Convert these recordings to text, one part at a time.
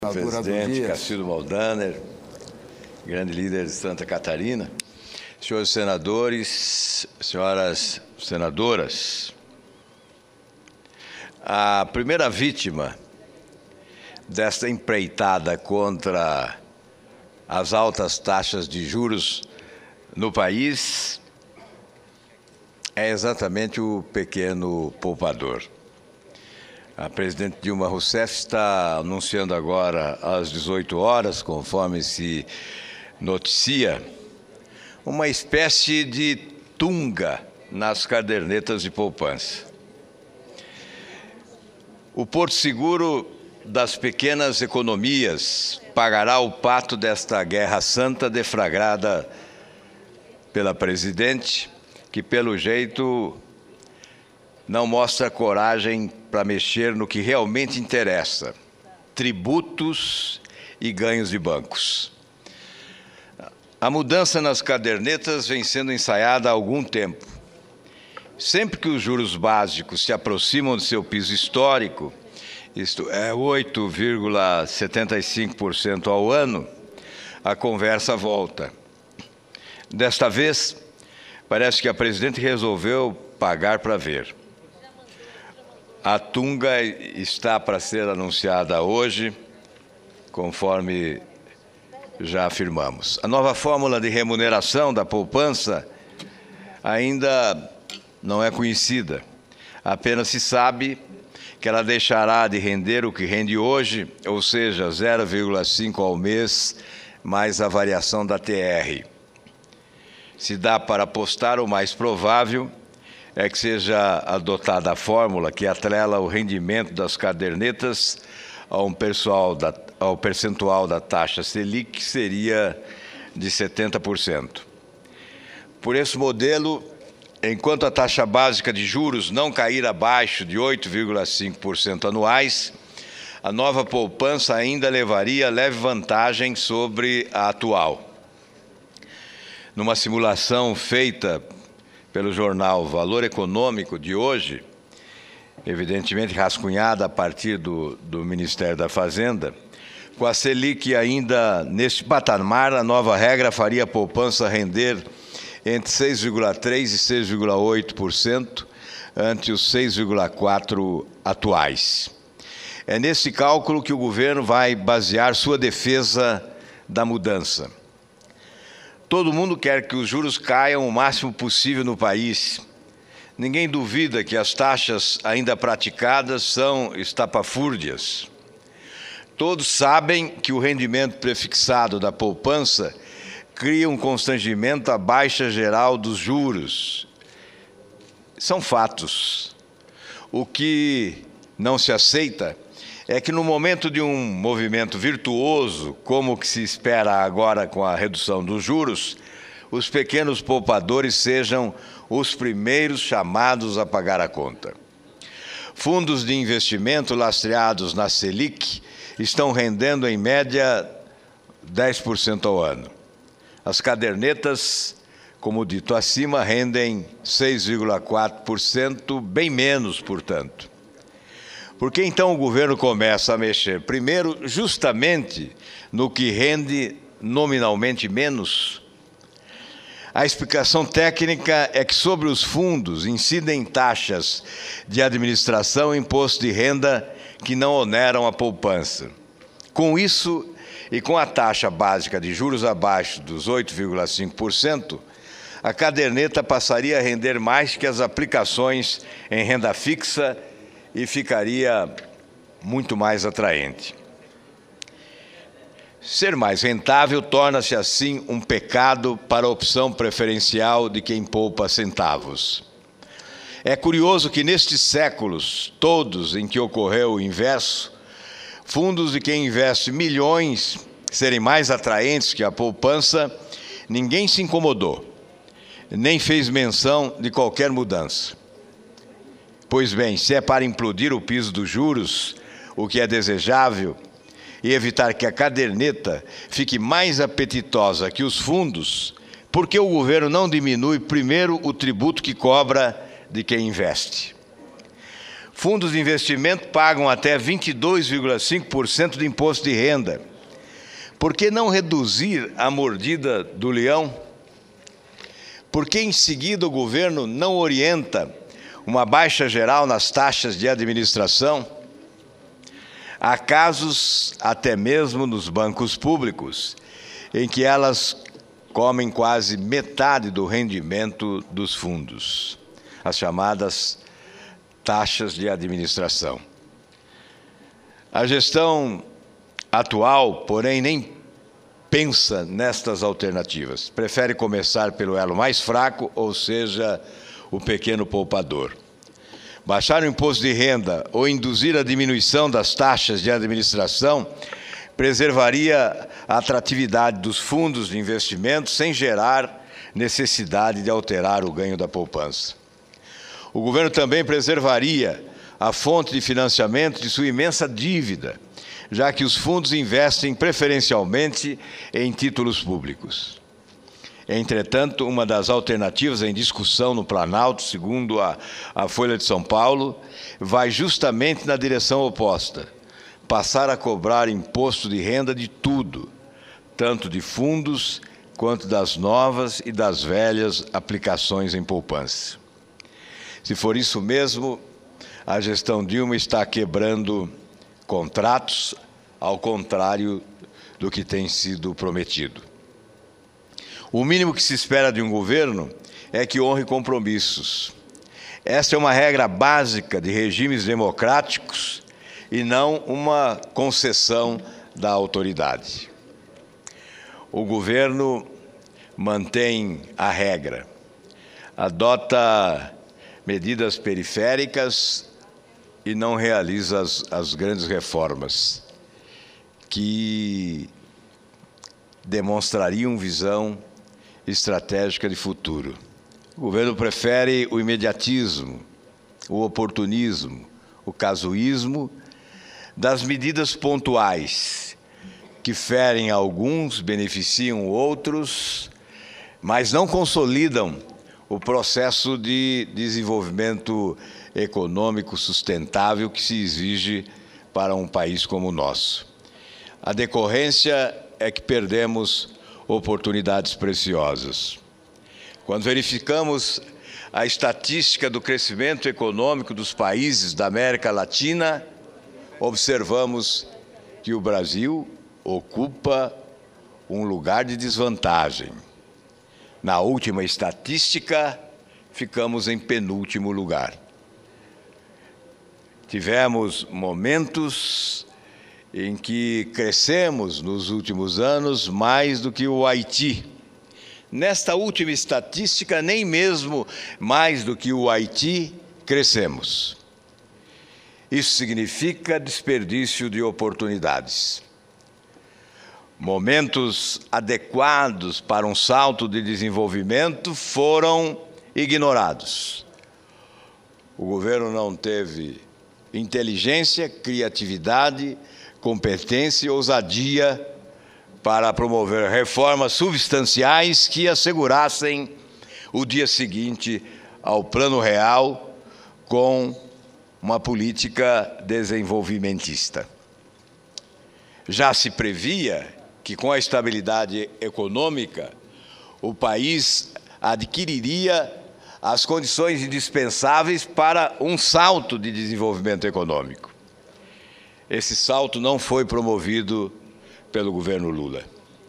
Presidente Castilho Maldaner, grande líder de Santa Catarina, senhores senadores, senhoras senadoras, a primeira vítima desta empreitada contra as altas taxas de juros no país é exatamente o pequeno poupador. A presidente Dilma Rousseff está anunciando agora às 18 horas, conforme se noticia, uma espécie de tunga nas cadernetas de poupança. O Porto Seguro das pequenas economias pagará o pato desta guerra santa deflagrada pela presidente, que pelo jeito não mostra coragem para mexer no que realmente interessa: tributos e ganhos de bancos. A mudança nas cadernetas vem sendo ensaiada há algum tempo. Sempre que os juros básicos se aproximam do seu piso histórico, isto é 8,75% ao ano, a conversa volta. Desta vez, parece que a presidente resolveu pagar para ver. A tunga está para ser anunciada hoje, conforme já afirmamos. A nova fórmula de remuneração da poupança ainda não é conhecida. Apenas se sabe que ela deixará de render o que rende hoje, ou seja, 0,5 ao mês, mais a variação da TR. Se dá para apostar, o mais provável é que seja adotada a fórmula que atrela o rendimento das cadernetas ao percentual da taxa Selic, que seria de 70%. Por esse modelo, enquanto a taxa básica de juros não cair abaixo de 8,5% anuais, a nova poupança ainda levaria leve vantagem sobre a atual. Numa simulação feita pelo jornal Valor Econômico de hoje, evidentemente rascunhada a partir do Ministério da Fazenda, com a Selic ainda neste patamar, a nova regra faria a poupança render entre 6,3% e 6,8%, ante os 6,4% atuais. É nesse cálculo que o governo vai basear sua defesa da mudança. Todo mundo quer que os juros caiam o máximo possível no país. Ninguém duvida que as taxas ainda praticadas são estapafúrdias. Todos sabem que o rendimento prefixado da poupança cria um constrangimento à baixa geral dos juros. São fatos. O que não se aceita é que no momento de um movimento virtuoso, como o que se espera agora com a redução dos juros, os pequenos poupadores sejam os primeiros chamados a pagar a conta. Fundos de investimento lastreados na Selic estão rendendo, em média, 10% ao ano. As cadernetas, como dito acima, rendem 6,4%, bem menos, portanto. Por que então o governo começa a mexer? Primeiro, justamente no que rende nominalmente menos. A explicação técnica é que sobre os fundos incidem taxas de administração e imposto de renda que não oneram a poupança. Com isso, e com a taxa básica de juros abaixo dos 8,5%, a caderneta passaria a render mais que as aplicações em renda fixa e ficaria muito mais atraente. Ser mais rentável torna-se, assim, um pecado para a opção preferencial de quem poupa centavos. É curioso que nestes séculos todos em que ocorreu o inverso, fundos de quem investe milhões serem mais atraentes que a poupança, ninguém se incomodou, nem fez menção de qualquer mudança. Pois bem, se é para implodir o piso dos juros, o que é desejável, e evitar que a caderneta fique mais apetitosa que os fundos, por que o governo não diminui primeiro o tributo que cobra de quem investe? Fundos de investimento pagam até 22,5% de imposto de renda. Por que não reduzir a mordida do leão? Por que, em seguida, o governo não orienta uma baixa geral nas taxas de administração? Há casos, até mesmo nos bancos públicos, em que elas comem quase metade do rendimento dos fundos, as chamadas taxas de administração. A gestão atual, porém, nem pensa nestas alternativas. Prefere começar pelo elo mais fraco, ou seja, o pequeno poupador. Baixar o imposto de renda ou induzir a diminuição das taxas de administração preservaria a atratividade dos fundos de investimento sem gerar necessidade de alterar o ganho da poupança. O governo também preservaria a fonte de financiamento de sua imensa dívida, já que os fundos investem preferencialmente em títulos públicos. Entretanto, uma das alternativas em discussão no Planalto, segundo a Folha de São Paulo, vai justamente na direção oposta: passar a cobrar imposto de renda de tudo, tanto de fundos quanto das novas e das velhas aplicações em poupança. Se for isso mesmo, a gestão Dilma está quebrando contratos, ao contrário do que tem sido prometido. O mínimo que se espera de um governo é que honre compromissos. Esta é uma regra básica de regimes democráticos e não uma concessão da autoridade. O governo mantém a regra, adota medidas periféricas e não realiza as grandes reformas que demonstrariam visão estratégica de futuro. O governo prefere o imediatismo, o oportunismo, o casuísmo das medidas pontuais, que ferem alguns, beneficiam outros, mas não consolidam o processo de desenvolvimento econômico sustentável que se exige para um país como o nosso. A decorrência é que perdemos oportunidades preciosas. Quando verificamos a estatística do crescimento econômico dos países da América Latina, observamos que o Brasil ocupa um lugar de desvantagem. Na última estatística, ficamos em penúltimo lugar. Tivemos momentos em que crescemos nos últimos anos mais do que o Haiti. Nesta última estatística, nem mesmo mais do que o Haiti crescemos. Isso significa desperdício de oportunidades. Momentos adequados para um salto de desenvolvimento foram ignorados. O governo não teve inteligência, criatividade, competência e ousadia para promover reformas substanciais que assegurassem o dia seguinte ao Plano Real com uma política desenvolvimentista. Já se previa que, com a estabilidade econômica, o país adquiriria as condições indispensáveis para um salto de desenvolvimento econômico. Esse salto não foi promovido pelo governo Lula.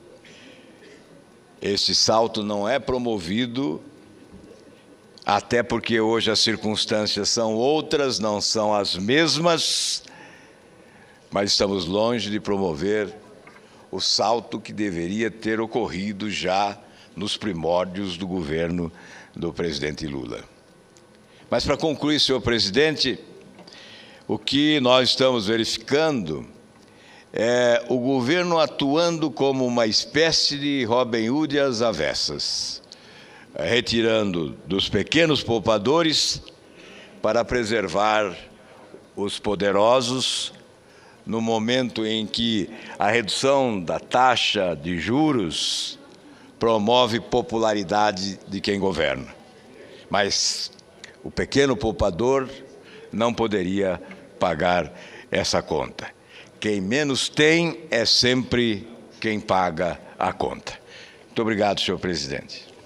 Este salto não é promovido, até porque hoje as circunstâncias são outras, não são as mesmas, mas estamos longe de promover o salto que deveria ter ocorrido já nos primórdios do governo do presidente Lula. Mas, para concluir, senhor presidente, o que nós estamos verificando é o governo atuando como uma espécie de Robin Hood às avessas, retirando dos pequenos poupadores para preservar os poderosos, no momento em que a redução da taxa de juros promove popularidade de quem governa. Mas o pequeno poupador não poderia pagar essa conta. Quem menos tem é sempre quem paga a conta. Muito obrigado, senhor presidente.